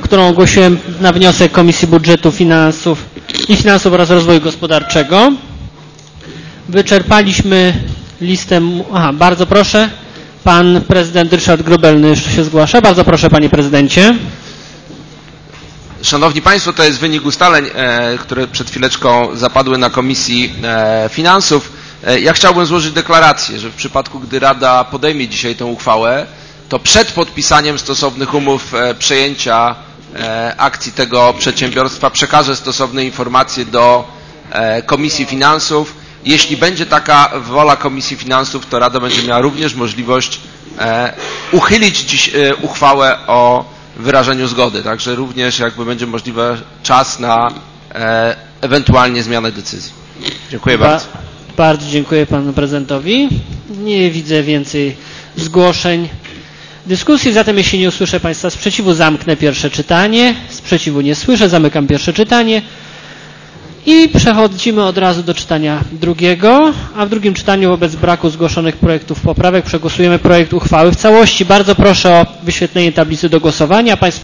którą ogłosiłem na wniosek Komisji Budżetu Finansów oraz Rozwoju Gospodarczego. Wyczerpaliśmy listę... bardzo proszę. Pan prezydent Ryszard Grobelny jeszcze się zgłasza. Bardzo proszę, panie prezydencie. Szanowni Państwo, to jest wynik ustaleń, które przed chwileczką zapadły na Komisji Finansów. Ja chciałbym złożyć deklarację, że w przypadku, gdy Rada podejmie dzisiaj tę uchwałę, to przed podpisaniem stosownych umów przejęcia akcji tego przedsiębiorstwa przekażę stosowne informacje do Komisji Finansów. Jeśli będzie taka wola Komisji Finansów, to Rada będzie miała również możliwość uchylić dziś uchwałę o wyrażeniu zgody. Także również jakby będzie możliwy czas na ewentualnie zmianę decyzji. Dziękuję bardzo. Bardzo dziękuję panu prezydentowi. Nie widzę więcej zgłoszeń dyskusji, zatem jeśli nie usłyszę państwa sprzeciwu, zamknę pierwsze czytanie. Sprzeciwu nie słyszę, zamykam pierwsze czytanie. I przechodzimy od razu do czytania drugiego, a w drugim czytaniu wobec braku zgłoszonych projektów poprawek przegłosujemy projekt uchwały w całości. Bardzo proszę o wyświetlenie tablicy do głosowania. Państwo